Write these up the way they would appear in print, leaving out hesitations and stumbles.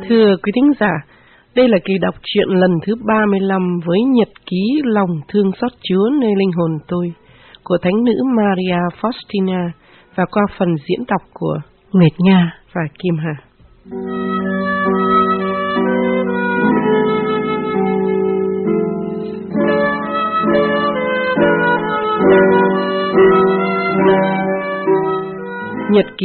Thưa quý thính giả, đây là kỳ đọc truyện lần thứ 35 với nhật ký Lòng thương xót Chúa nơi linh hồn tôi của Thánh nữ Maria Faustina và qua phần diễn đọc của Nguyệt Nga và Kim Hà. Nhật ký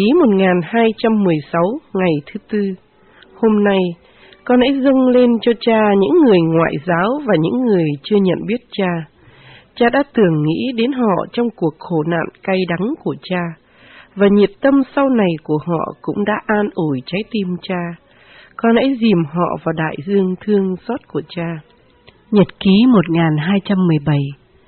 1216 ngày thứ Tư. Hôm nay, con hãy dâng lên cho Cha những người ngoại giáo và những người chưa nhận biết Cha. Cha đã tưởng nghĩ đến họ trong cuộc khổ nạn cay đắng của Cha, và nhiệt tâm sau này của họ cũng đã an ủi trái tim Cha. Con hãy dìm họ vào đại dương thương xót của Cha. Nhật ký 1217.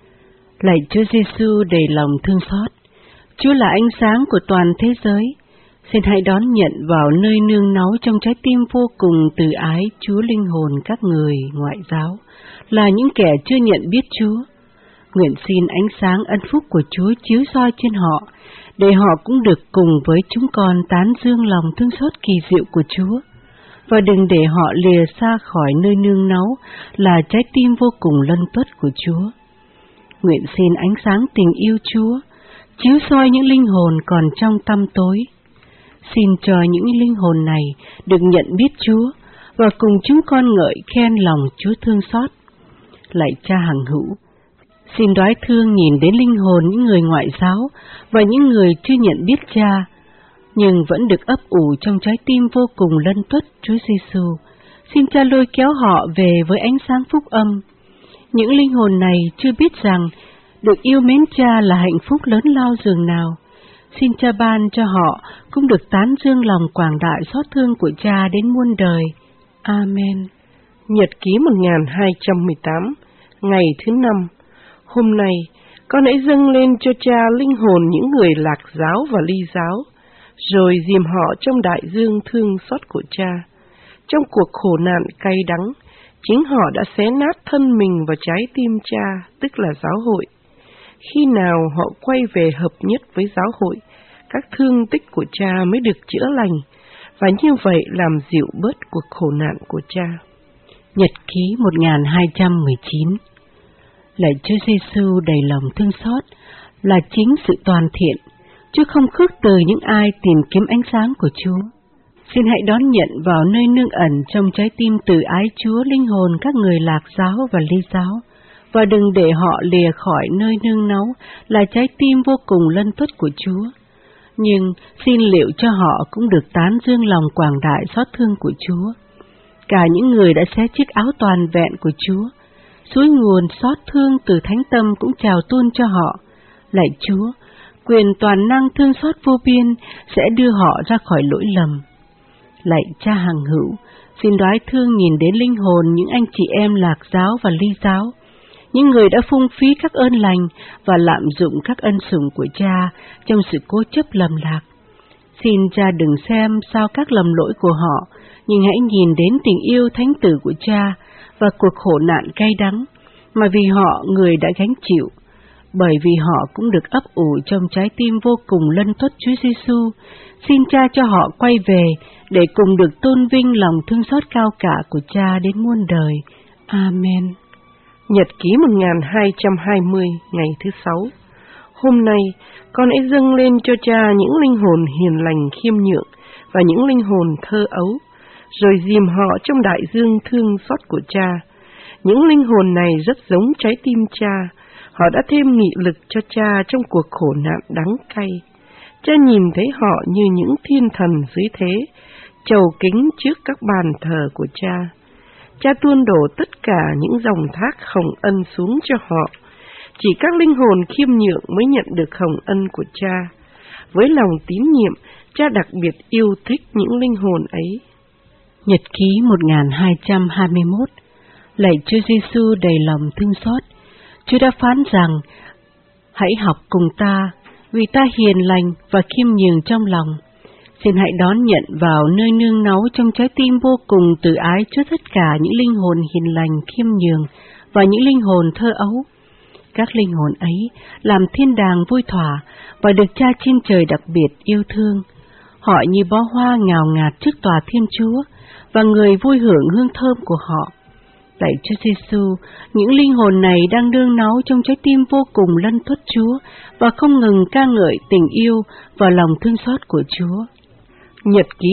Lạy Chúa Giêsu đầy lòng thương xót, Chúa là ánh sáng của toàn thế giới. Xin hãy đón nhận vào nơi nương náu trong trái tim vô cùng từ ái Chúa linh hồn các người ngoại giáo, là những kẻ chưa nhận biết Chúa. Nguyện xin ánh sáng ân phúc của Chúa chiếu soi trên họ, để họ cũng được cùng với chúng con tán dương lòng thương xót kỳ diệu của Chúa. Và đừng để họ lìa xa khỏi nơi nương náu là trái tim vô cùng lân tuất của Chúa. Nguyện xin ánh sáng tình yêu Chúa chiếu soi những linh hồn còn trong tăm tối. Xin cho những linh hồn này được nhận biết Chúa và cùng chúng con ngợi khen lòng Chúa thương xót. Lạy Cha hằng hữu, xin đoái thương nhìn đến linh hồn những người ngoại giáo và những người chưa nhận biết Cha, nhưng vẫn được ấp ủ trong trái tim vô cùng lân tuất Chúa Giêsu. Xin Cha lôi kéo họ về với ánh sáng phúc âm. Những linh hồn này chưa biết rằng được yêu mến Cha là hạnh phúc lớn lao dường nào. Xin Cha ban cho họ cũng được tán dương lòng quảng đại xót thương của Cha đến muôn đời. Amen. Nhật ký 1218, ngày thứ 5. Hôm nay, con hãy dâng lên cho Cha linh hồn những người lạc giáo và ly giáo, rồi dìm họ trong đại dương thương xót của Cha. Trong cuộc khổ nạn cay đắng, chính họ đã xé nát thân mình và trái tim Cha, tức là giáo hội. Khi nào họ quay về hợp nhất với giáo hội, các thương tích của Cha mới được chữa lành, và như vậy làm dịu bớt cuộc khổ nạn của Cha. Nhật ký 1219. Lạy Chúa Giêsu đầy lòng thương xót, là chính sự toàn thiện, chứ không khước từ những ai tìm kiếm ánh sáng của Chúa. Xin hãy đón nhận vào nơi nương ẩn trong trái tim từ ái Chúa linh hồn các người lạc giáo và ly giáo, và đừng để họ lìa khỏi nơi nương náu là trái tim vô cùng lân tuất của Chúa. Nhưng xin liệu cho họ cũng được tán dương lòng quảng đại xót thương của Chúa. Cả những người đã xé chiếc áo toàn vẹn của Chúa, suối nguồn xót thương từ thánh tâm cũng trào tuôn cho họ. Lạy Chúa, quyền toàn năng thương xót vô biên sẽ đưa họ ra khỏi lỗi lầm. Lạy Cha hằng hữu, xin đoái thương nhìn đến linh hồn những anh chị em lạc giáo và ly giáo, những người đã phung phí các ơn lành và lạm dụng các ân sủng của Cha trong sự cố chấp lầm lạc. Xin Cha đừng xem sao các lầm lỗi của họ, nhưng hãy nhìn đến tình yêu thánh tử của Cha và cuộc khổ nạn cay đắng mà vì họ người đã gánh chịu. Bởi vì họ cũng được ấp ủ trong trái tim vô cùng lân tuất Chúa Giêsu, xin Cha cho họ quay về để cùng được tôn vinh lòng thương xót cao cả của Cha đến muôn đời. Amen. Nhật ký 1220, ngày thứ 6. Hôm nay, con hãy dâng lên cho Cha những linh hồn hiền lành khiêm nhượng và những linh hồn thơ ấu, rồi dìm họ trong đại dương thương xót của Cha. Những linh hồn này rất giống trái tim Cha, họ đã thêm nghị lực cho Cha trong cuộc khổ nạn đắng cay. Cha nhìn thấy họ như những thiên thần dưới thế, chầu kính trước các bàn thờ của Cha. Cha tuôn đổ tất cả những dòng thác hồng ân xuống cho họ. Chỉ các linh hồn khiêm nhượng mới nhận được hồng ân của Cha. Với lòng tín nhiệm, Cha đặc biệt yêu thích những linh hồn ấy. Nhật ký 1221. Lạy Chúa Giêsu đầy lòng thương xót, Chúa đã phán rằng: hãy học cùng ta, vì ta hiền lành và khiêm nhường trong lòng. Xin hãy đón nhận vào nơi nương náu trong trái tim vô cùng từ ái Chúa tất cả những linh hồn hiền lành khiêm nhường và những linh hồn thơ ấu. Các linh hồn ấy làm thiên đàng vui thỏa và được Cha trên trời đặc biệt yêu thương. Họ như bó hoa ngào ngạt trước tòa Thiên Chúa, và người vui hưởng hương thơm của họ. Lạy Chúa Giêsu, những linh hồn này đang nương náu trong trái tim vô cùng lân tuất Chúa và không ngừng ca ngợi tình yêu và lòng thương xót của Chúa. Nhật ký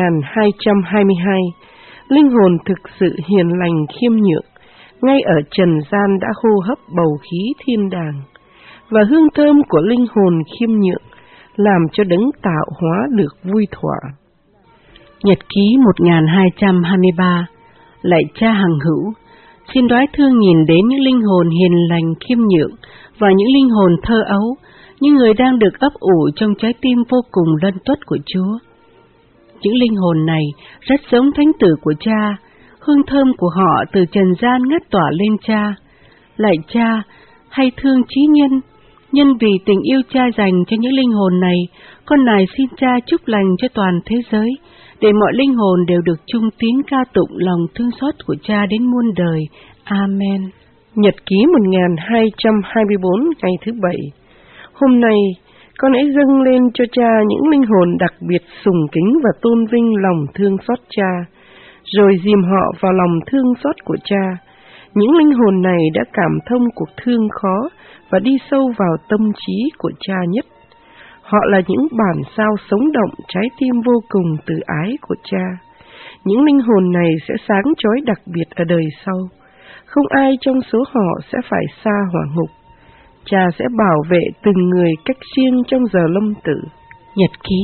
1222, linh hồn thực sự hiền lành khiêm nhượng, ngay ở trần gian đã hô hấp bầu khí thiên đàng, và hương thơm của linh hồn khiêm nhượng làm cho đấng tạo hóa được vui thỏa. Nhật ký 1223, lạy Cha hằng hữu, xin đoái thương nhìn đến những linh hồn hiền lành khiêm nhượng và những linh hồn thơ ấu, những người đang được ấp ủ trong trái tim vô cùng lân tuất của Chúa. Những linh hồn này rất giống thánh tử của Cha, hương thơm của họ từ trần gian ngắt tỏa lên Cha. Lạy Cha, hay thương chí nhân, nhân vì tình yêu Cha dành cho những linh hồn này, con nài xin Cha chúc lành cho toàn thế giới, để mọi linh hồn đều được chung tín ca tụng lòng thương xót của Cha đến muôn đời. Amen. Nhật ký 1224 ngày thứ 7. Hôm nay, con hãy dâng lên cho Cha những linh hồn đặc biệt sùng kính và tôn vinh lòng thương xót Cha, rồi dìm họ vào lòng thương xót của Cha. Những linh hồn này đã cảm thông cuộc thương khó và đi sâu vào tâm trí của Cha nhất. Họ là những bản sao sống động trái tim vô cùng từ ái của Cha. Những linh hồn này sẽ sáng chói đặc biệt ở đời sau. Không ai trong số họ sẽ phải xa hỏa ngục. Cha sẽ bảo vệ từng người cách riêng trong giờ lâm tử. Nhật ký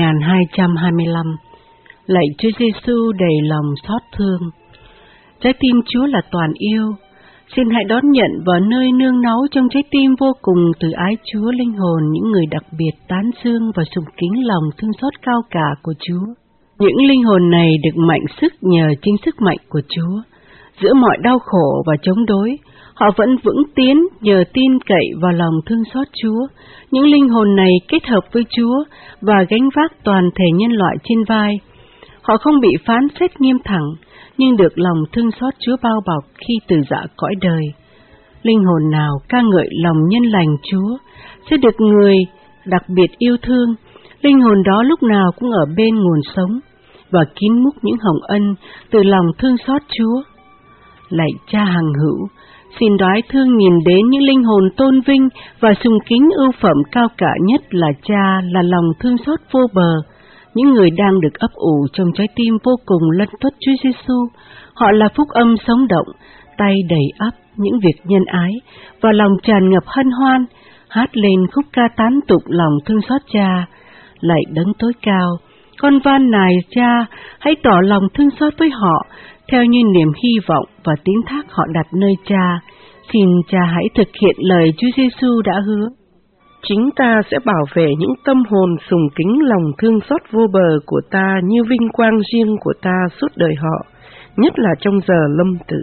1225. Lạy Chúa Giêsu đầy lòng xót thương. Trái tim Chúa là toàn yêu. Xin hãy đón nhận vào nơi nương náu trong trái tim vô cùng từ ái Chúa linh hồn những người đặc biệt tán dương và sùng kính lòng thương xót cao cả của Chúa. Những linh hồn này được mạnh sức nhờ chính sức mạnh của Chúa. Giữa mọi đau khổ và chống đối, họ vẫn vững tiến nhờ tin cậy vào lòng thương xót Chúa. Những linh hồn này kết hợp với Chúa và gánh vác toàn thể nhân loại trên vai. Họ không bị phán xét nghiêm thẳng, nhưng được lòng thương xót Chúa bao bọc khi từ giã cõi đời. Linh hồn nào ca ngợi lòng nhân lành Chúa sẽ được người đặc biệt yêu thương. Linh hồn đó lúc nào cũng ở bên nguồn sống và kín múc những hồng ân từ lòng thương xót Chúa. Lạy Cha hằng hữu, xin đoái thương nhìn đến những linh hồn tôn vinh và sùng kính ưu phẩm cao cả nhất là Cha, là lòng thương xót vô bờ. Những người đang được ấp ủ trong trái tim vô cùng lân tuất Chúa Giêsu, họ là phúc âm sống động, tay đầy ắp những việc nhân ái và lòng tràn ngập hân hoan, hát lên khúc ca tán tụng lòng thương xót Cha. Lạy Đấng tối cao, con van nài Cha, hãy tỏ lòng thương xót với họ, theo như niềm hy vọng và tín thác họ đặt nơi Cha. Xin Cha hãy thực hiện lời Chúa Giêsu đã hứa. Chính ta sẽ bảo vệ những tâm hồn sùng kính lòng thương xót vô bờ của ta như vinh quang riêng của ta suốt đời họ, nhất là trong giờ lâm tử.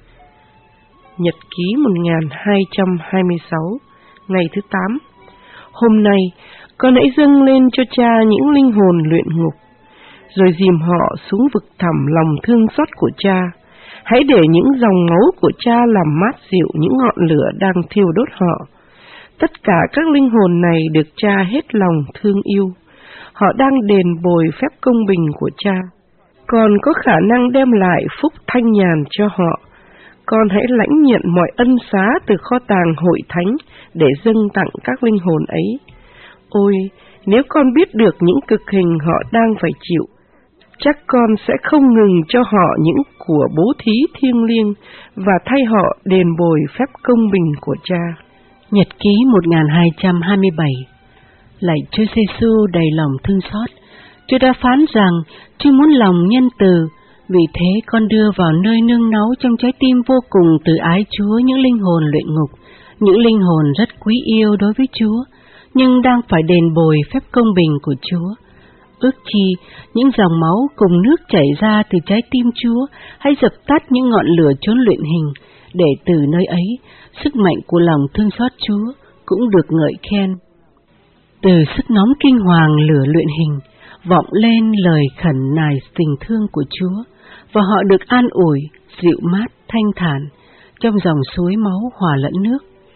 Nhật ký 1226, ngày thứ 8. Hôm nay, con hãy dâng lên cho Cha những linh hồn luyện ngục, rồi dìm họ xuống vực thẳm lòng thương xót của Cha. Hãy để những dòng máu của Cha làm mát dịu những ngọn lửa đang thiêu đốt họ. Tất cả các linh hồn này được Cha hết lòng thương yêu. Họ đang đền bồi phép công bình của Cha, còn có khả năng đem lại phúc thanh nhàn cho họ. Con hãy lãnh nhận mọi ân xá từ kho tàng hội thánh để dâng tặng các linh hồn ấy. Ôi, nếu con biết được những cực hình họ đang phải chịu, chắc con sẽ không ngừng cho họ những của bố thí thiêng liêng và thay họ đền bồi phép công bình của Cha. Nhật ký 1227. Lạy Chúa Giêsu đầy lòng thương xót, Chúa đã phán rằng Chúa muốn lòng nhân từ, vì thế con đưa vào nơi nương náu trong trái tim vô cùng từ ái Chúa những linh hồn luyện ngục, những linh hồn rất quý yêu đối với Chúa, nhưng đang phải đền bồi phép công bình của Chúa. Ước chi những dòng máu cùng nước chảy ra từ trái tim Chúa hãy dập tắt những ngọn lửa chốn luyện hình, để từ nơi ấy sức mạnh của lòng thương xót Chúa cũng được ngợi khen. Từ sức nóng kinh hoàng lửa luyện hình vọng lên lời khẩn nài tình thương của Chúa, và họ được an ủi, dịu mát, thanh thản trong dòng suối máu hòa lẫn nước.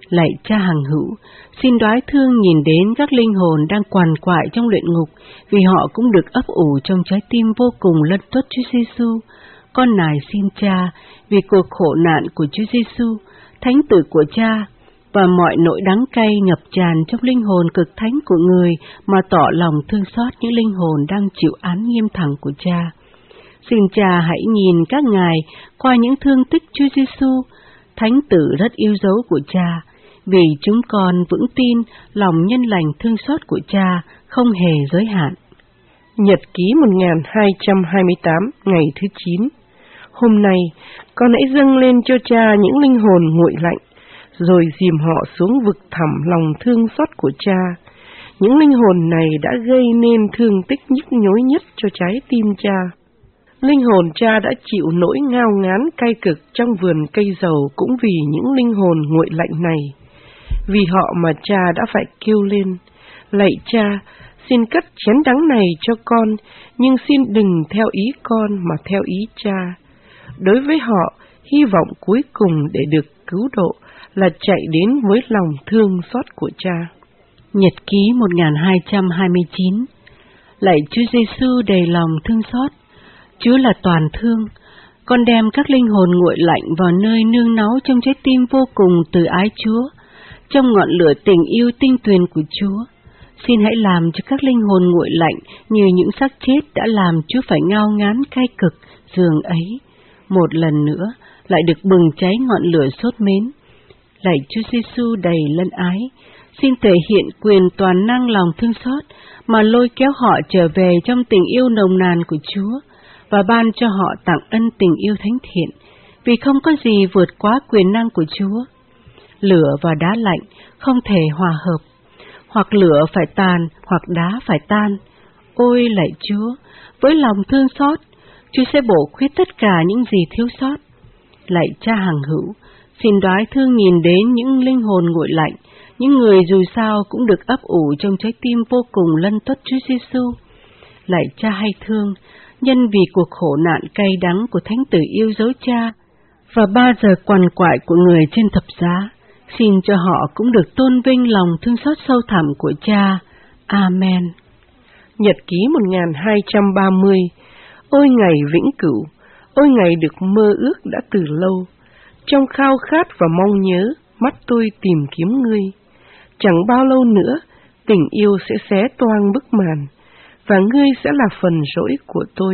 Lạy Cha hằng hữu, xin đoái thương nhìn đến các linh hồn đang quằn quại trong luyện ngục, vì họ cũng được ấp ủ trong trái tim vô cùng lân tuất Chúa Giêsu. Con nài xin Cha, vì cuộc khổ nạn của Chúa Giêsu, thánh tử của Cha, và mọi nỗi đắng cay ngập tràn trong linh hồn cực thánh của người mà tỏ lòng thương xót những linh hồn đang chịu án nghiêm thẳng của Cha. Xin Cha hãy nhìn các ngài qua những thương tích Chúa Giêsu, thánh tử rất yêu dấu của Cha, vì chúng con vững tin lòng nhân lành thương xót của Cha không hề giới hạn. Nhật ký 1228 ngày thứ 9. Hôm nay, con hãy dâng lên cho Cha những linh hồn nguội lạnh, rồi dìm họ xuống vực thẳm lòng thương xót của Cha. Những linh hồn này đã gây nên thương tích nhức nhối nhất cho trái tim Cha. Linh hồn Cha đã chịu nỗi ngao ngán cay cực trong vườn cây dầu cũng vì những linh hồn nguội lạnh này. Vì họ mà Cha đã phải kêu lên: Lạy Cha, xin cất chén đắng này cho con, nhưng xin đừng theo ý con mà theo ý Cha. Đối với họ, hy vọng cuối cùng để được cứu độ là chạy đến với lòng thương xót của Cha. Nhật ký 1229. Lạy Chúa Giêsu đầy lòng thương xót, Chúa là toàn thương. Con đem các linh hồn nguội lạnh vào nơi nương náu trong trái tim vô cùng từ ái Chúa, trong ngọn lửa tình yêu tinh tuyền của Chúa. Xin hãy làm cho các linh hồn nguội lạnh như những xác chết đã làm Chúa phải ngao ngán cay cực giường ấy, một lần nữa lại được bừng cháy ngọn lửa sốt mến. Lạy Chúa Giêsu đầy lân ái, xin thể hiện quyền toàn năng lòng thương xót mà lôi kéo họ trở về trong tình yêu nồng nàn của Chúa, và ban cho họ tặng ân tình yêu thánh thiện, vì không có gì vượt quá quyền năng của Chúa. Lửa và đá lạnh không thể hòa hợp, hoặc lửa phải tàn, hoặc đá phải tan. Ôi lạy Chúa, với lòng thương xót, Chúa sẽ bổ khuyết tất cả những gì thiếu sót. Lạy Cha hằng hữu, xin đoái thương nhìn đến những linh hồn nguội lạnh, những người dù sao cũng được ấp ủ trong trái tim vô cùng lân tuất Chúa Giêsu. Lạy Cha hay thương, nhân vì cuộc khổ nạn cay đắng của thánh tử yêu dấu Cha và 3 giờ quằn quại của người trên thập giá, xin cho họ cũng được tôn vinh lòng thương xót sâu thẳm của Cha. Amen. Nhật ký 1230. Ôi ngày vĩnh cửu, ôi ngày được mơ ước đã từ lâu. Trong khao khát và mong nhớ, mắt tôi tìm kiếm ngươi. Chẳng bao lâu nữa, tình yêu sẽ xé toang bức màn, và ngươi sẽ là phần rỗi của tôi.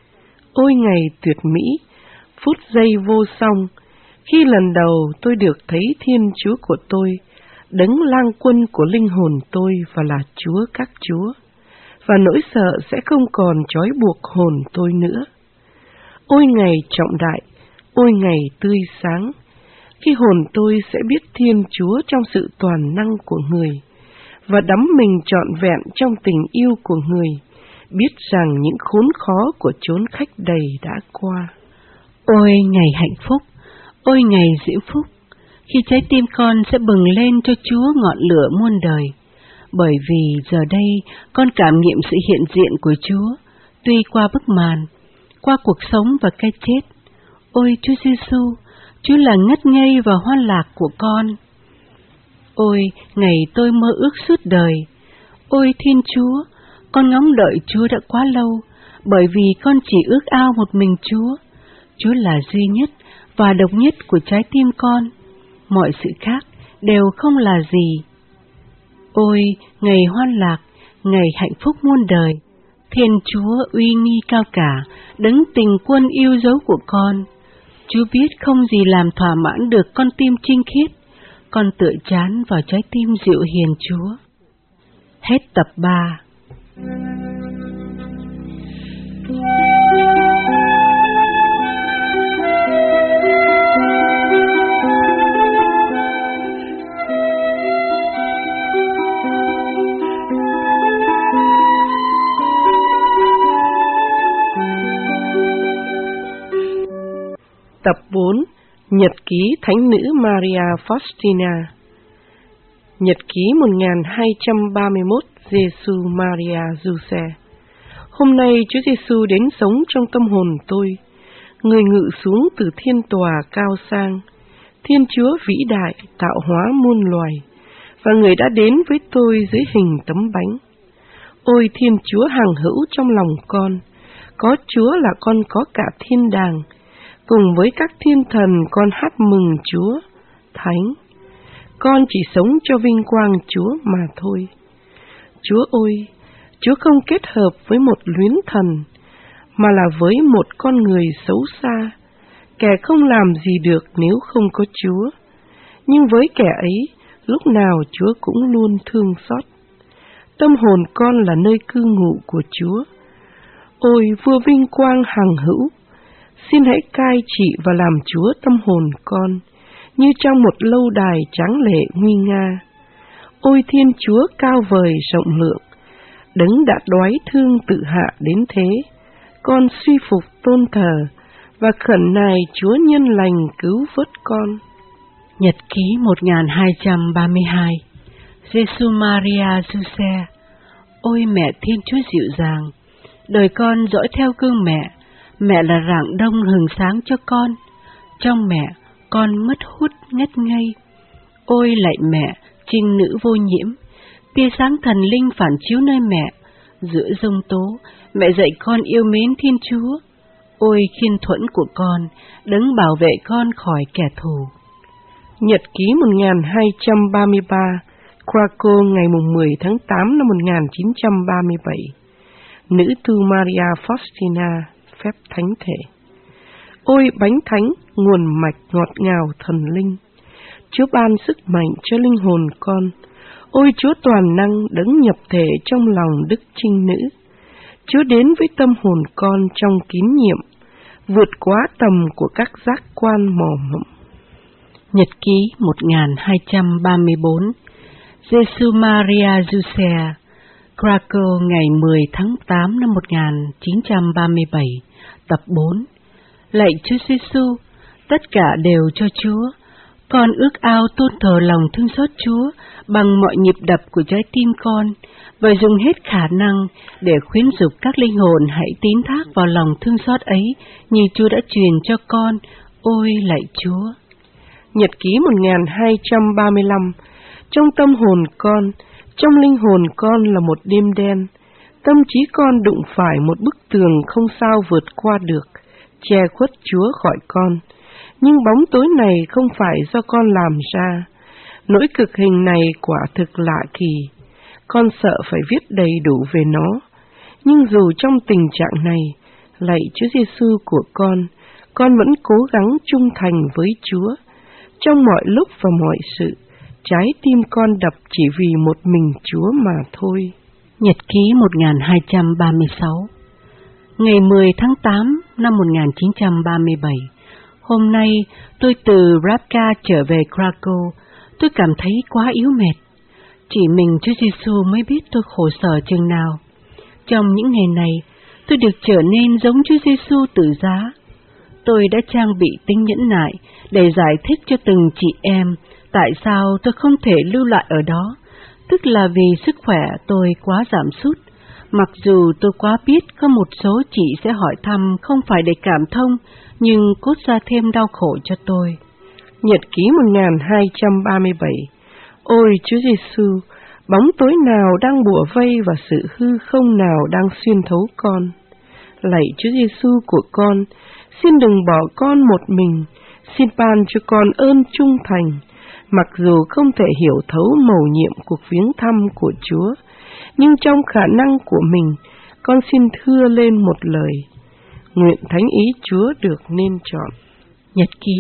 Ôi ngày tuyệt mỹ, phút giây vô song, khi lần đầu tôi được thấy Thiên Chúa của tôi, đấng lang quân của linh hồn tôi và là Chúa các chúa, và nỗi sợ sẽ không còn trói buộc hồn tôi nữa. Ôi ngày trọng đại, ôi ngày tươi sáng, khi hồn tôi sẽ biết Thiên Chúa trong sự toàn năng của người, và đắm mình trọn vẹn trong tình yêu của người, biết rằng những khốn khó của chốn khách đầy đã qua. Ôi ngày hạnh phúc, ôi ngày diễm phúc, khi trái tim con sẽ bừng lên cho Chúa ngọn lửa muôn đời, bởi vì giờ đây con cảm nghiệm sự hiện diện của Chúa, tuy qua bức màn, qua cuộc sống và cái chết. Ôi Chúa Giêsu, Chúa là ngất ngây và hoan lạc của con. Ôi ngày tôi mơ ước suốt đời, ôi Thiên Chúa, con ngóng đợi Chúa đã quá lâu, bởi vì con chỉ ước ao một mình Chúa. Chúa là duy nhất và độc nhất của trái tim con, mọi sự khác đều không là gì. Ôi ngày hoan lạc, ngày hạnh phúc muôn đời, Thiên Chúa uy nghi cao cả, đấng tình quân yêu dấu của con. Chúa biết không gì làm thỏa mãn được con tim trinh khiết, con tựa trán vào trái tim dịu hiền Chúa. Hết tập 3. Tập 4. Nhật ký Thánh nữ Maria Faustina. Nhật ký 1231 Giêsu Maria Giuse. Hôm nay Chúa Giêsu đến sống trong tâm hồn tôi. Người ngự xuống từ thiên tòa cao sang, Thiên Chúa vĩ đại tạo hóa muôn loài, và Người đã đến với tôi dưới hình tấm bánh. Ôi Thiên Chúa hằng hữu trong lòng con, có Chúa là con có cả thiên đàng, cùng với các thiên thần con hát mừng Chúa, Thánh. Con chỉ sống cho vinh quang Chúa mà thôi. Chúa ơi, Chúa không kết hợp với một luyến thần, mà là với một con người xấu xa, kẻ không làm gì được nếu không có Chúa. Nhưng với kẻ ấy, lúc nào Chúa cũng luôn thương xót. Tâm hồn con là nơi cư ngụ của Chúa. Ôi vua vinh quang hằng hữu, xin hãy cai trị và làm Chúa tâm hồn con, như trong một lâu đài tráng lệ nguy nga. Ôi Thiên Chúa cao vời rộng lượng, Đấng đã đoái thương tự hạ đến thế, con suy phục tôn thờ và khẩn nài Chúa nhân lành cứu vớt con. Nhật ký 1232. Giêsu Maria Giuse. Ôi mẹ Thiên Chúa dịu dàng, đời con dõi theo gương mẹ. Mẹ là rạng đông hừng sáng cho con, trong mẹ con mất hút ngất ngây. Ôi lạy mẹ, trinh nữ vô nhiễm, tia sáng thần linh phản chiếu nơi mẹ. Giữa giông tố, mẹ dạy con yêu mến Thiên Chúa. Ôi khiên thuẫn của con, Đấng bảo vệ con khỏi kẻ thù. Nhật ký 1233, Krakow ngày 10 tháng 8 năm 1937. Nữ tu Maria Faustina, phép thánh thể. Ôi bánh thánh, nguồn mạch ngọt ngào thần linh, Chúa ban sức mạnh cho linh hồn con. Ôi Chúa toàn năng Đấng nhập thể trong lòng Đức Trinh Nữ, Chúa đến với tâm hồn con trong kín nhiệm, vượt quá tầm của các giác quan mò mẫm. Nhật ký 1234. Giêsu Maria Giuse, Krakow ngày 10 tháng 8 năm 1937, tập 4. Lạy Chúa Giêsu, tất cả đều cho Chúa. Con ước ao tôn thờ lòng thương xót Chúa bằng mọi nhịp đập của trái tim con, và dùng hết khả năng để khuyến dục các linh hồn hãy tín thác vào lòng thương xót ấy như Chúa đã truyền cho con. Ôi lạy Chúa. Nhật ký 1235. Trong tâm hồn con, trong linh hồn con là một đêm đen. Tâm trí con đụng phải một bức tường không sao vượt qua được, che khuất Chúa khỏi con. Nhưng bóng tối này không phải do con làm ra. Nỗi cực hình này quả thực lạ kỳ. Con sợ phải viết đầy đủ về nó. Nhưng dù trong tình trạng này, lạy Chúa Giêsu của con vẫn cố gắng trung thành với Chúa. Trong mọi lúc và mọi sự, trái tim con đập chỉ vì một mình Chúa mà thôi. Nhật ký 1236. Ngày 10 tháng 8 năm 1937, hôm nay tôi từ Rabka trở về Krakow. Tôi cảm thấy quá yếu mệt. Chỉ mình Chúa Giêsu mới biết tôi khổ sở chừng nào. Trong những ngày này, tôi được trở nên giống Chúa Giêsu tự giá. Tôi đã trang bị tính nhẫn nại để giải thích cho từng chị em tại sao tôi không thể lưu lại ở đó, tức là vì sức khỏe tôi quá giảm sút. Mặc dù tôi quá biết có một số chị sẽ hỏi thăm không phải để cảm thông, nhưng cốt ra thêm đau khổ cho tôi. Nhật ký 1237. Ôi Chúa Giêsu, bóng tối nào đang bủa vây và sự hư không nào đang xuyên thấu con. Lạy Chúa Giêsu của con, xin đừng bỏ con một mình, xin ban cho con ơn trung thành. Mặc dù không thể hiểu thấu mầu nhiệm cuộc viếng thăm của Chúa, nhưng trong khả năng của mình, con xin thưa lên một lời. Nguyện thánh ý Chúa được nên chọn. Nhật ký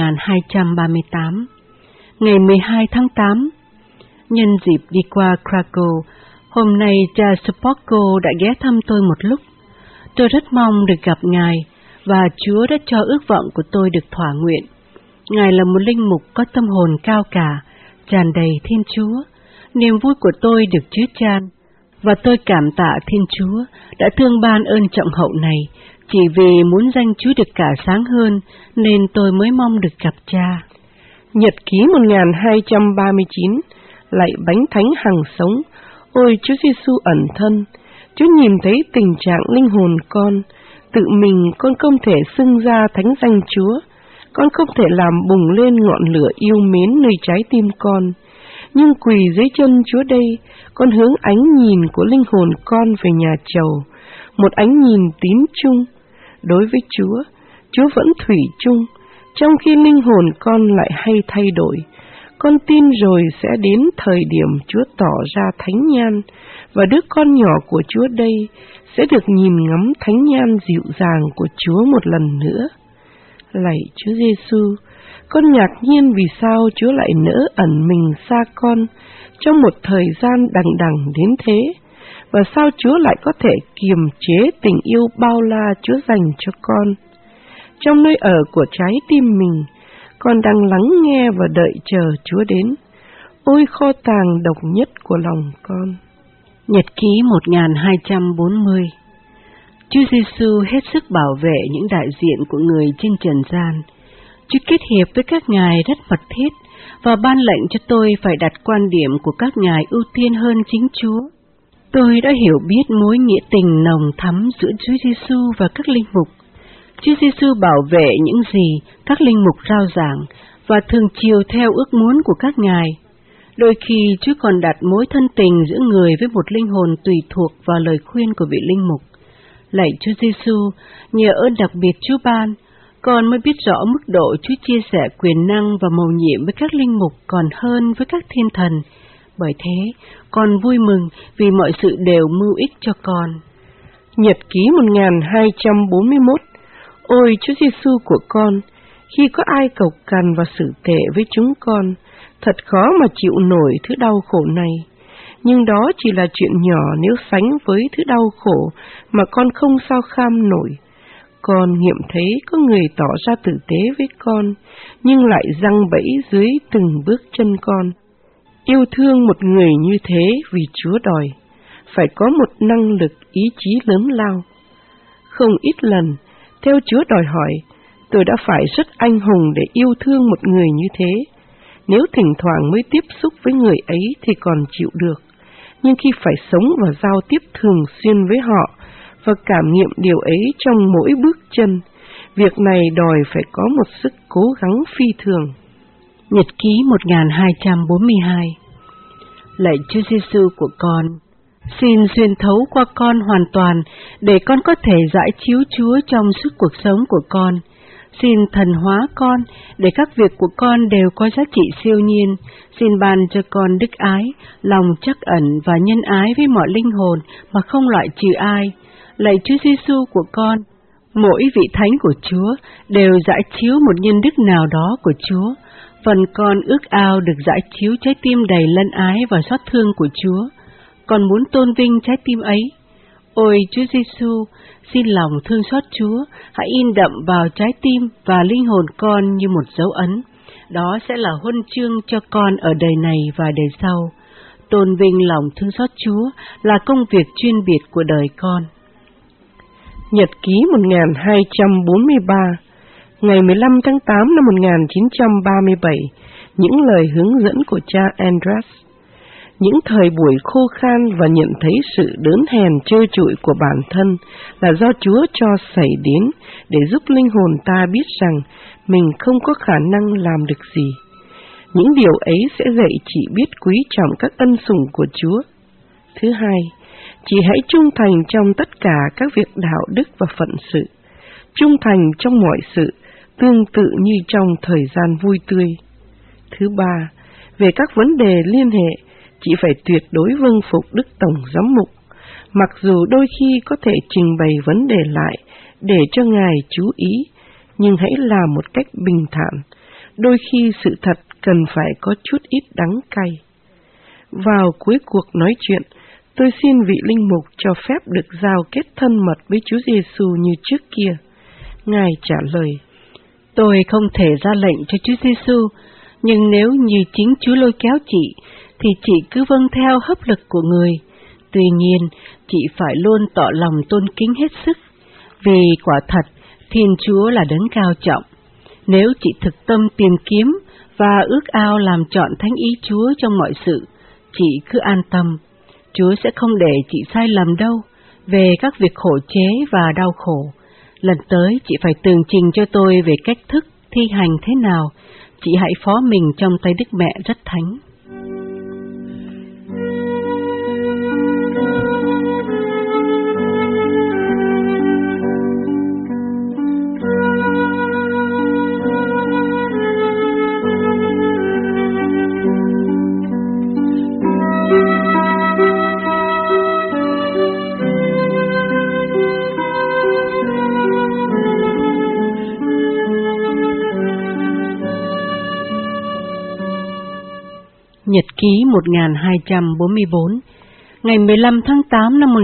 1238. Ngày 12 tháng 8, nhân dịp đi qua Krakow, hôm nay cha Spoko đã ghé thăm tôi một lúc. Tôi rất mong được gặp Ngài, và Chúa đã cho ước vọng của tôi được thỏa nguyện. Ngài là một linh mục có tâm hồn cao cả, tràn đầy Thiên Chúa. Niềm vui của tôi được chứa chan, và tôi cảm tạ Thiên Chúa đã thương ban ơn trọng hậu này. Chỉ vì muốn danh Chúa được cả sáng hơn, nên tôi mới mong được gặp cha. Nhật ký 1239. Lạy bánh thánh hằng sống, ôi Chúa Giêsu ẩn thân, Chúa nhìn thấy tình trạng linh hồn con. Tự mình con không thể xưng ra thánh danh Chúa, con không thể làm bùng lên ngọn lửa yêu mến nơi trái tim con, nhưng quỳ dưới chân Chúa đây, con hướng ánh nhìn của linh hồn con về nhà Chầu, một ánh nhìn tín chung. Đối với Chúa vẫn thủy chung, trong khi linh hồn con lại hay thay đổi. Con tin rồi sẽ đến thời điểm Chúa tỏ ra thánh nhan, và đứa con nhỏ của Chúa đây sẽ được nhìn ngắm thánh nhan dịu dàng của Chúa một lần nữa. Lạy Chúa Giêsu, con ngạc nhiên vì sao Chúa lại nỡ ẩn mình xa con trong một thời gian đằng đẵng đến thế, và sao Chúa lại có thể kiềm chế tình yêu bao la Chúa dành cho con. Trong nơi ở của trái tim mình, con đang lắng nghe và đợi chờ Chúa đến. Ôi kho tàng độc nhất của lòng con. Nhật ký 1240. Chúa Giêsu hết sức bảo vệ những đại diện của người trên trần gian. Chúa kết hiệp với các ngài rất mật thiết và ban lệnh cho tôi phải đặt quan điểm của các ngài ưu tiên hơn chính Chúa. Tôi đã hiểu biết mối nghĩa tình nồng thắm giữa Chúa Giêsu và các linh mục. Chúa Giêsu bảo vệ những gì các linh mục rao giảng và thường chiều theo ước muốn của các ngài. Đôi khi Chúa còn đặt mối thân tình giữa người với một linh hồn tùy thuộc vào lời khuyên của vị linh mục. Lạy Chúa Giêsu, nhờ ơn đặc biệt Chúa ban, con mới biết rõ mức độ Chúa chia sẻ quyền năng và mầu nhiệm với các linh mục còn hơn với các thiên thần. Bởi thế, con vui mừng vì mọi sự đều mưu ích cho con. Nhật ký 1241. Ôi Chúa Giêsu của con, khi có ai cộc cằn và xử tệ với chúng con, thật khó mà chịu nổi thứ đau khổ này. Nhưng đó chỉ là chuyện nhỏ nếu sánh với thứ đau khổ mà con không sao kham nổi. Con nghiệm thấy có người tỏ ra tử tế với con, nhưng lại giăng bẫy dưới từng bước chân con. Yêu thương một người như thế vì Chúa đòi, phải có một năng lực ý chí lớn lao. Không ít lần, theo Chúa đòi hỏi, tôi đã phải rất anh hùng để yêu thương một người như thế. Nếu thỉnh thoảng mới tiếp xúc với người ấy thì còn chịu được, nhưng khi phải sống và giao tiếp thường xuyên với họ và cảm nghiệm điều ấy trong mỗi bước chân, việc này đòi phải có một sức cố gắng phi thường. Nhật ký 1242. Lạy Chúa Giêsu của con, xin xuyên thấu qua con hoàn toàn để con có thể giải chiếu Chúa trong suốt cuộc sống của con. Xin thần hóa con để các việc của con đều có giá trị siêu nhiên. Xin ban cho con đức ái, lòng trắc ẩn và nhân ái với mọi linh hồn mà không loại trừ ai. Lạy Chúa Giêsu của con, mỗi vị thánh của Chúa đều giải chiếu một nhân đức nào đó của Chúa. Phần con ước ao được giải chiếu trái tim đầy lân ái và xót thương của Chúa. Con muốn tôn vinh trái tim ấy. Ôi Chúa Giêsu, xin lòng thương xót Chúa hãy in đậm vào trái tim và linh hồn con như một dấu ấn. Đó sẽ là huân chương cho con ở đời này và đời sau. Tôn vinh lòng thương xót Chúa là công việc chuyên biệt của đời con. Nhật ký 1243. Ngày 15 tháng 8 năm 1937, những lời hướng dẫn của cha Andras. Những thời buổi khô khan và nhận thấy sự đớn hèn trơ trụi của bản thân là do Chúa cho xảy đến để giúp linh hồn ta biết rằng mình không có khả năng làm được gì. Những điều ấy sẽ dạy chị biết quý trọng các ân sủng của Chúa. Thứ hai, chị hãy trung thành trong tất cả các việc đạo đức và phận sự. Trung thành trong mọi sự, tương tự như trong thời gian vui tươi. Thứ ba, về các vấn đề liên hệ, chị phải tuyệt đối vâng phục Đức Tổng Giám mục, mặc dù đôi khi có thể trình bày vấn đề lại để cho Ngài chú ý, nhưng hãy làm một cách bình thản. Đôi khi sự thật cần phải có chút ít đắng cay. Vào cuối cuộc nói chuyện, tôi xin vị linh mục cho phép được giao kết thân mật với Chúa Giêsu như trước kia. Ngài trả lời: Tôi không thể ra lệnh cho Chúa Giêsu, nhưng nếu như chính Chúa lôi kéo chị, thì chị cứ vâng theo hấp lực của người. Tuy nhiên, chị phải luôn tỏ lòng tôn kính hết sức, vì quả thật, Thiên Chúa là đấng cao trọng. Nếu chị thực tâm tìm kiếm và ước ao làm trọn thánh ý Chúa trong mọi sự, chị cứ an tâm. Chúa sẽ không để chị sai lầm đâu về các việc khổ chế và đau khổ. Lần tới chị phải tường trình cho tôi về cách thức thi hành thế nào, chị hãy phó mình trong tay Đức Mẹ rất thánh. Nhật ký 1244, ngày 15 tháng 8 năm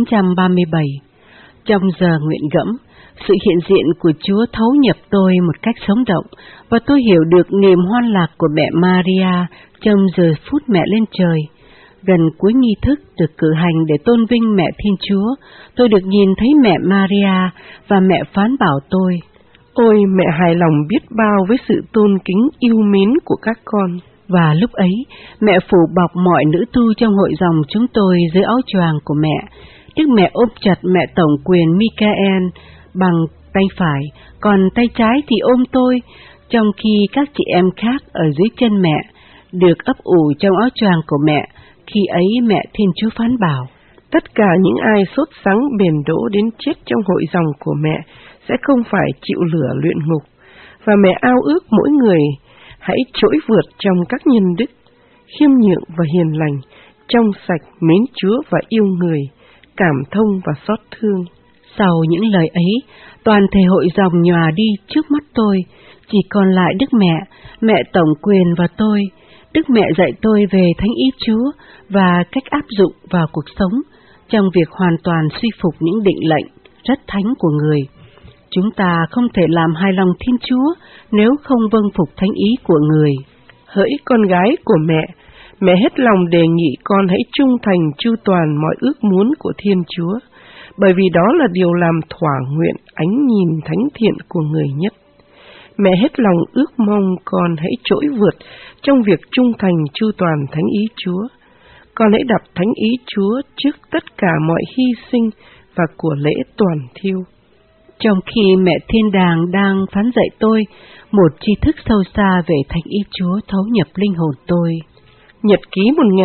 1937. Trong giờ nguyện gẫm, sự hiện diện của Chúa thấu nhập tôi một cách sống động, và tôi hiểu được niềm hoan lạc của mẹ Maria trong giờ phút mẹ lên trời. Gần cuối nghi thức được cử hành để tôn vinh mẹ Thiên Chúa, tôi được nhìn thấy mẹ Maria và mẹ phán bảo tôi: Ôi, mẹ hài lòng biết bao với sự tôn kính yêu mến của các con. Và lúc ấy, mẹ phủ bọc mọi nữ tu trong hội dòng chúng tôi dưới áo choàng của mẹ. Đức mẹ ôm chặt mẹ tổng quyền Michael bằng tay phải, còn tay trái thì ôm tôi, trong khi các chị em khác ở dưới chân mẹ được ấp ủ trong áo choàng của mẹ. Khi ấy mẹ Thiên Chúa phán bảo: Tất cả những ai sốt sắng bền đỗ đến chết trong hội dòng của mẹ sẽ không phải chịu lửa luyện ngục, và mẹ ao ước mỗi người hãy trỗi vượt trong các nhân đức, khiêm nhượng và hiền lành, trong sạch, mến Chúa và yêu người, cảm thông và xót thương. Sau những lời ấy, toàn thể hội dòng nhòa đi trước mắt tôi, chỉ còn lại Đức Mẹ, mẹ tổng quyền và tôi. Đức Mẹ dạy tôi về thánh ý Chúa và cách áp dụng vào cuộc sống trong việc hoàn toàn suy phục những định lệnh rất thánh của người. Chúng ta không thể làm hài lòng Thiên Chúa nếu không vâng phục thánh ý của người. Hỡi con gái của mẹ hết lòng đề nghị con hãy trung thành chu toàn mọi ước muốn của Thiên Chúa, bởi vì đó là điều làm thỏa nguyện ánh nhìn thánh thiện của người nhất. Mẹ hết lòng ước mong con hãy trỗi vượt trong việc trung thành chu toàn thánh ý Chúa. Con hãy đặt thánh ý Chúa trước tất cả mọi hy sinh và của lễ toàn thiêu. Trong khi mẹ Thiên Đàng đang phán dạy tôi, một tri thức sâu xa về thánh ý Chúa thấu nhập linh hồn tôi. Nhật ký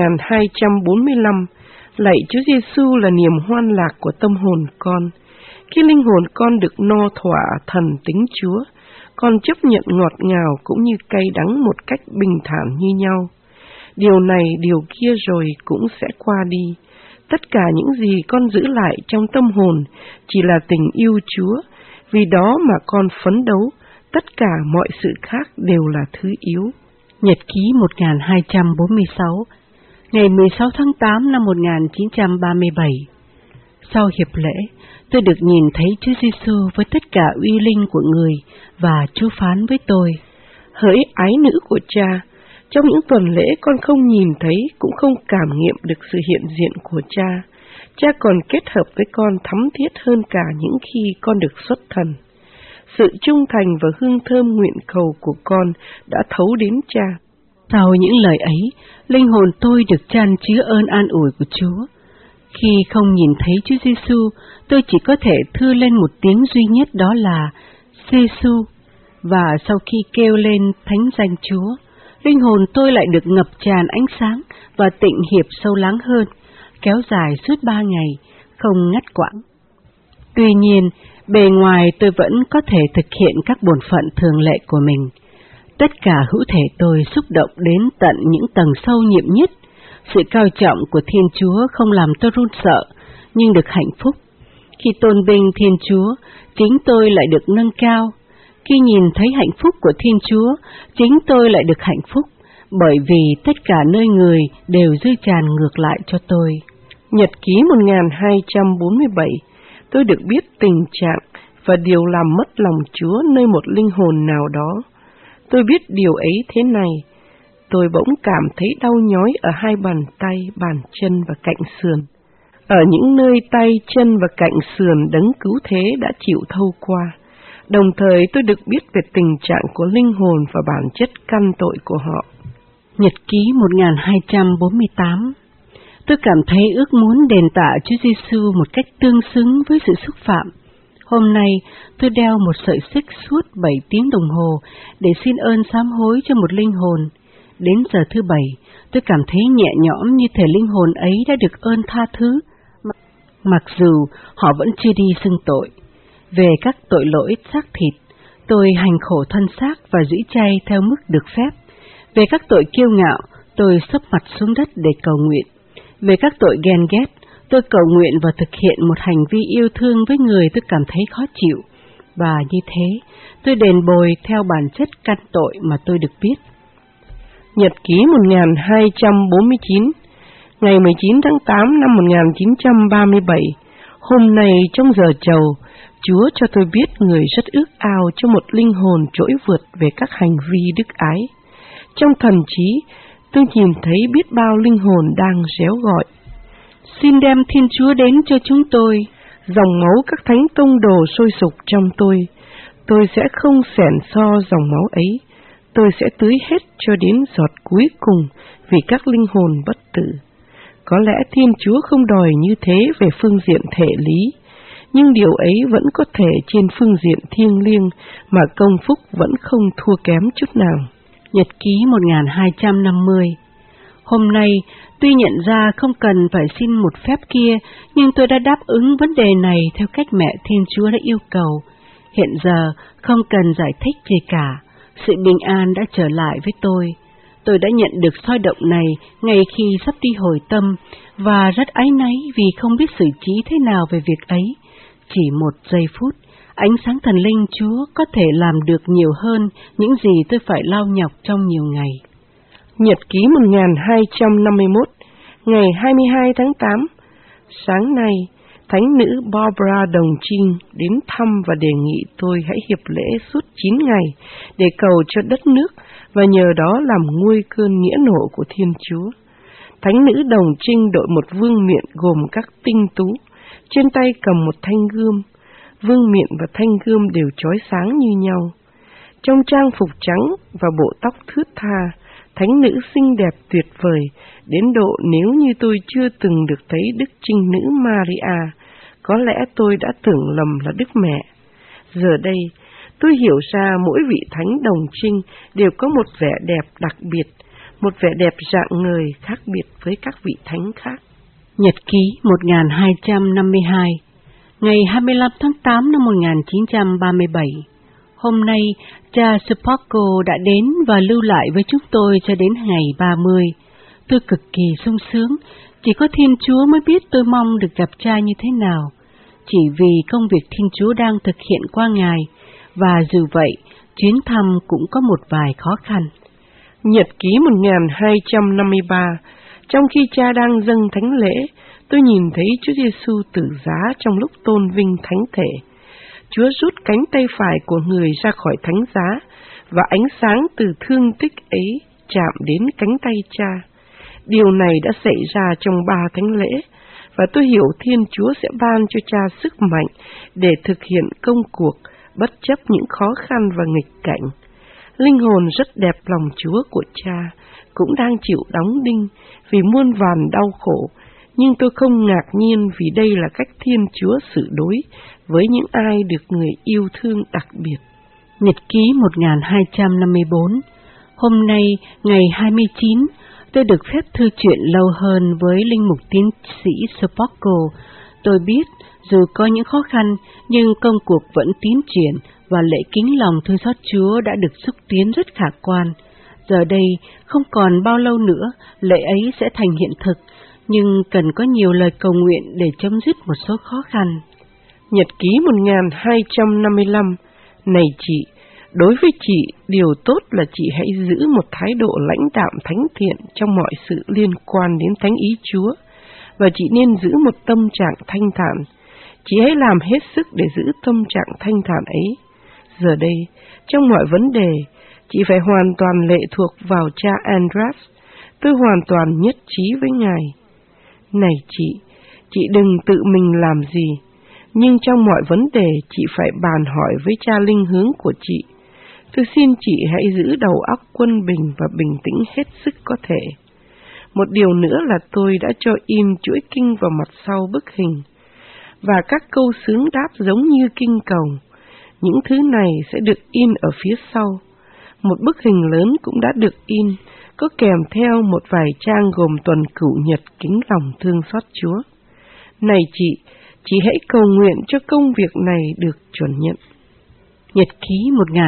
1245, lạy Chúa Giêsu là niềm hoan lạc của tâm hồn con. Khi linh hồn con được no thỏa thần tính Chúa, con chấp nhận ngọt ngào cũng như cay đắng một cách bình thản như nhau. Điều này, điều kia rồi cũng sẽ qua đi. Tất cả những gì con giữ lại trong tâm hồn chỉ là tình yêu Chúa, vì đó mà con phấn đấu, tất cả mọi sự khác đều là thứ yếu. Nhật ký 1246, ngày 16 tháng 8 năm 1937. Sau hiệp lễ, tôi được nhìn thấy Chúa Giêsu với tất cả uy linh của người, và Chúa phán với tôi: Hỡi ái nữ của Cha, trong những tuần lễ con không nhìn thấy cũng không cảm nghiệm được sự hiện diện của Cha. Cha còn kết hợp với con thắm thiết hơn cả những khi con được xuất thần. Sự trung thành và hương thơm nguyện cầu của con đã thấu đến Cha. Sau những lời ấy, linh hồn tôi được chan chứa ơn an ủi của Chúa. Khi không nhìn thấy Chúa Giêsu, tôi chỉ có thể thưa lên một tiếng duy nhất, đó là Giêsu. Và sau khi kêu lên thánh danh Chúa, linh hồn tôi lại được ngập tràn ánh sáng và tịnh hiệp sâu lắng hơn, kéo dài suốt 3 ngày, không ngắt quãng. Tuy nhiên, bề ngoài tôi vẫn có thể thực hiện các bổn phận thường lệ của mình. Tất cả hữu thể tôi xúc động đến tận những tầng sâu nhiệm nhất. Sự cao trọng của Thiên Chúa không làm tôi run sợ, nhưng được hạnh phúc. Khi tôn vinh Thiên Chúa, chính tôi lại được nâng cao. Khi nhìn thấy hạnh phúc của Thiên Chúa, chính tôi lại được hạnh phúc, bởi vì tất cả nơi người đều dư tràn ngược lại cho tôi. Nhật ký 1247, tôi được biết tình trạng và điều làm mất lòng Chúa nơi một linh hồn nào đó. Tôi biết điều ấy thế này: tôi bỗng cảm thấy đau nhói ở hai bàn tay, bàn chân và cạnh sườn. Ở những nơi tay, chân và cạnh sườn Đấng Cứu Thế đã chịu thâu qua. Đồng thời tôi được biết về tình trạng của linh hồn và bản chất căn tội của họ. Nhật ký 1248. Tôi cảm thấy ước muốn đền tạ Chúa Giêsu một cách tương xứng với sự xúc phạm. Hôm nay tôi đeo một sợi xích suốt 7 tiếng đồng hồ để xin ơn sám hối cho một linh hồn. Đến giờ thứ 7, tôi cảm thấy nhẹ nhõm như thể linh hồn ấy đã được ơn tha thứ, mặc dù họ vẫn chưa đi xưng tội. Về các tội lỗi xác thịt, tôi hành khổ thân xác và giữ chay theo mức được phép. Về các tội kiêu ngạo, tôi xấp mặt xuống đất để cầu nguyện. Về các tội ghen ghét, tôi cầu nguyện và thực hiện một hành vi yêu thương với người tôi cảm thấy khó chịu. Và như thế, tôi đền bồi theo bản chất căn tội mà tôi được biết. Nhật ký 1249, ngày 19 tháng 8 năm 1937, hôm nay trong giờ chầu, Chúa cho tôi biết người rất ước ao cho một linh hồn trỗi vượt về các hành vi đức ái. Trong thần trí, tôi nhìn thấy biết bao linh hồn đang réo gọi: xin đem Thiên Chúa đến cho chúng tôi. Dòng máu các thánh tông đồ sôi sục trong tôi sẽ không xẻn so dòng máu ấy. Tôi sẽ tưới hết cho đến giọt cuối cùng vì các linh hồn bất tử. Có lẽ Thiên Chúa không đòi như thế về phương diện thể lý, nhưng điều ấy vẫn có thể trên phương diện thiêng liêng mà công phúc vẫn không thua kém chút nào. Nhật ký 1250. Hôm nay, tuy nhận ra không cần phải xin một phép kia, nhưng tôi đã đáp ứng vấn đề này theo cách mẹ Thiên Chúa đã yêu cầu. Hiện giờ, không cần giải thích gì cả, sự bình an đã trở lại với tôi. Tôi đã nhận được soi động này ngay khi sắp đi hồi tâm, và rất áy náy vì không biết xử trí thế nào về việc ấy. Chỉ một giây phút, ánh sáng thần linh Chúa có thể làm được nhiều hơn những gì tôi phải lao nhọc trong nhiều ngày. Nhật ký 1251, ngày 22 tháng 8, sáng nay, Thánh nữ Barbara Đồng Trinh đến thăm và đề nghị tôi hãy hiệp lễ suốt 9 ngày để cầu cho đất nước và nhờ đó làm nguôi cơn nghĩa nộ của Thiên Chúa. Thánh nữ Đồng Trinh đội một vương miện gồm các tinh tú, trên tay cầm một thanh gươm. Vương miện và thanh gươm đều chói sáng như nhau. Trong trang phục trắng và bộ tóc thướt tha, thánh nữ xinh đẹp tuyệt vời, đến độ nếu như tôi chưa từng được thấy Đức Trinh nữ Maria, có lẽ tôi đã tưởng lầm là Đức Mẹ. Giờ đây, tôi hiểu ra mỗi vị thánh Đồng Trinh đều có một vẻ đẹp đặc biệt, một vẻ đẹp rạng ngời khác biệt với các vị thánh khác. Nhật ký 1252, ngày 25 tháng 8 năm 1937. Hôm nay, cha Spock đã đến và lưu lại với chúng tôi cho đến ngày 30. Tôi cực kỳ sung sướng, chỉ có Thiên Chúa mới biết tôi mong được gặp cha như thế nào. Chỉ vì công việc Thiên Chúa đang thực hiện qua Ngài, và dù vậy, chuyến thăm cũng có một vài khó khăn. Nhật ký 1253, trong khi cha đang dâng thánh lễ, tôi nhìn thấy Chúa Giêsu tử giá trong lúc tôn vinh thánh thể. Chúa rút cánh tay phải của người ra khỏi thánh giá, và ánh sáng từ thương tích ấy chạm đến cánh tay cha. Điều này đã xảy ra trong 3 thánh lễ, và tôi hiểu Thiên Chúa sẽ ban cho cha sức mạnh để thực hiện công cuộc, bất chấp những khó khăn và nghịch cảnh. Linh hồn rất đẹp lòng Chúa của cha cũng đang chịu đóng đinh vì muôn vàn đau khổ, nhưng tôi không ngạc nhiên vì đây là cách Thiên Chúa xử đối với những ai được người yêu thương đặc biệt. Nhật ký 1254. Hôm nay, ngày 29, tôi được phép thư chuyện lâu hơn với linh mục tiến sĩ Spock. Tôi biết, dù có những khó khăn, nhưng công cuộc vẫn tiến triển và lễ kính lòng thương xót Chúa đã được xúc tiến rất khả quan. Giờ đây, không còn bao lâu nữa, lễ ấy sẽ thành hiện thực, nhưng cần có nhiều lời cầu nguyện để chấm dứt một số khó khăn. Nhật ký 1255. Này chị, đối với chị, điều tốt là chị hãy giữ một thái độ lãnh đạm thánh thiện trong mọi sự liên quan đến thánh ý Chúa, và chị nên giữ một tâm trạng thanh thản. Chị hãy làm hết sức để giữ tâm trạng thanh thản ấy. Giờ đây, trong mọi vấn đề, chị phải hoàn toàn lệ thuộc vào cha Andras. Tôi hoàn toàn nhất trí với Ngài. Này chị đừng tự mình làm gì, nhưng trong mọi vấn đề chị phải bàn hỏi với cha linh hướng của chị. Tôi xin chị hãy giữ đầu óc quân bình và bình tĩnh hết sức có thể. Một điều nữa là tôi đã cho in chuỗi kinh vào mặt sau bức hình. và các câu xướng đáp giống như kinh cầu. Những thứ này sẽ được in ở phía sau. Một bức hình lớn cũng đã được in, có kèm theo một vài trang gồm tuần cửu nhật kính lòng thương xót Chúa. Này chị hãy cầu nguyện cho công việc này được chuẩn nhận. Nhật ký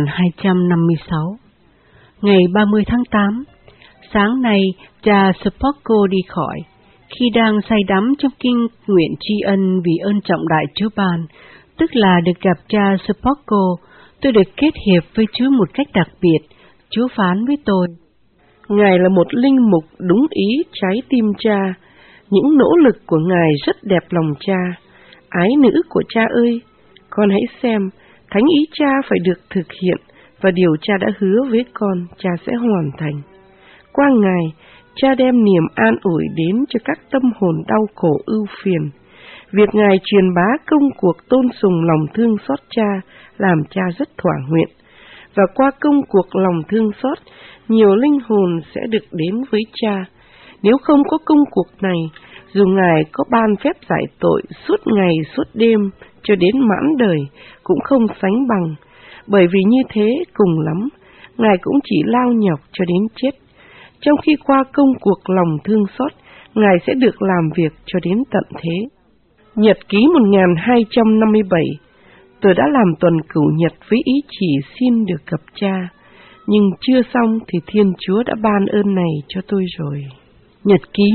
1256. Ngày 30 tháng 8, sáng nay cha Spocko đi khỏi. Khi đang say đắm trong kinh nguyện tri ân vì ơn trọng đại Chúa ban, tức là được gặp cha Spocko, tôi được kết hiệp với Chúa một cách đặc biệt. Chúa phán với tôi: Ngài là một linh mục đúng ý trái tim cha. Những nỗ lực của Ngài rất đẹp lòng cha. Ái nữ của cha ơi, con hãy xem, thánh ý cha phải được thực hiện, và điều cha đã hứa với con, cha sẽ hoàn thành. Qua Ngài, cha đem niềm an ủi đến cho các tâm hồn đau khổ ưu phiền. Việc Ngài truyền bá công cuộc tôn sùng lòng thương xót cha làm cha rất thỏa nguyện. Và qua công cuộc lòng thương xót, nhiều linh hồn sẽ được đến với cha. Nếu không có công cuộc này, dù Ngài có ban phép giải tội suốt ngày suốt đêm cho đến mãn đời, cũng không sánh bằng, bởi vì như thế cùng lắm, Ngài cũng chỉ lao nhọc cho đến chết. Trong khi qua công cuộc lòng thương xót, Ngài sẽ được làm việc cho đến tận thế. Nhật ký 1257. Tôi đã làm tuần cửu nhật với ý chỉ xin được gặp cha, nhưng chưa xong thì Thiên Chúa đã ban ơn này cho tôi rồi. Nhật ký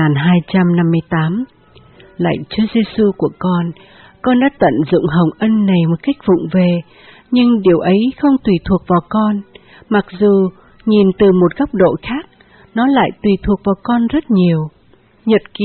1258. Lạy Chúa Giêsu của con đã tận dụng hồng ân này một cách vụng về, nhưng điều ấy không tùy thuộc vào con. Mặc dù nhìn từ một góc độ khác, nó lại tùy thuộc vào con rất nhiều. Nhật ký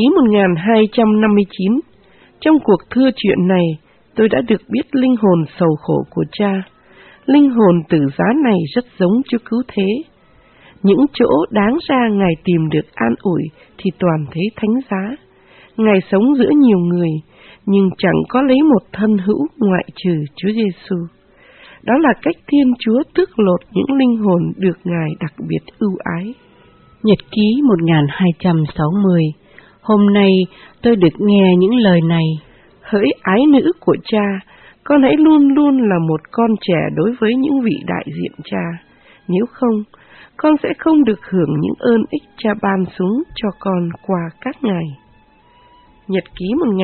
1259. Trong cuộc thưa chuyện này, tôi đã được biết linh hồn sầu khổ của cha. Linh hồn tử giá này rất giống Chúa Cứu Thế. Những chỗ đáng ra Ngài tìm được an ủi thì toàn thấy thánh giá. Ngài sống giữa nhiều người, nhưng chẳng có lấy một thân hữu ngoại trừ Chúa Giêsu. Đó là cách Thiên Chúa tước lột những linh hồn được Ngài đặc biệt ưu ái. Nhật ký 1260. Hôm nay tôi được nghe những lời này: Hỡi ái nữ của cha, con hãy luôn luôn là một con trẻ đối với những vị đại diện cha. Nếu không, con sẽ không được hưởng những ơn ích cha ban xuống cho con qua các ngày. Nhật ký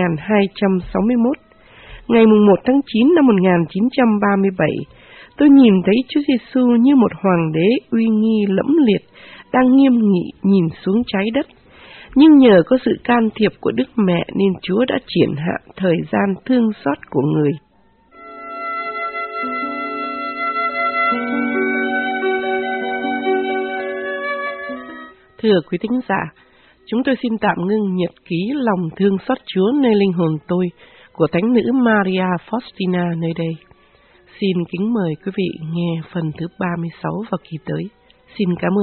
1261. Ngày 1 tháng 9 năm 1937, tôi nhìn thấy Chúa Giêsu như một hoàng đế uy nghi lẫm liệt, đang nghiêm nghị nhìn xuống trái đất. Nhưng nhờ có sự can thiệp của Đức Mẹ nên Chúa đã triển hạn thời gian thương xót của người. Thưa quý thính giả, chúng tôi xin tạm ngưng nhật ký lòng thương xót Chúa nơi linh hồn tôi của Thánh nữ Maria Faustina nơi đây. Xin kính mời quý vị nghe phần thứ 36 vào kỳ tới. Xin cảm ơn.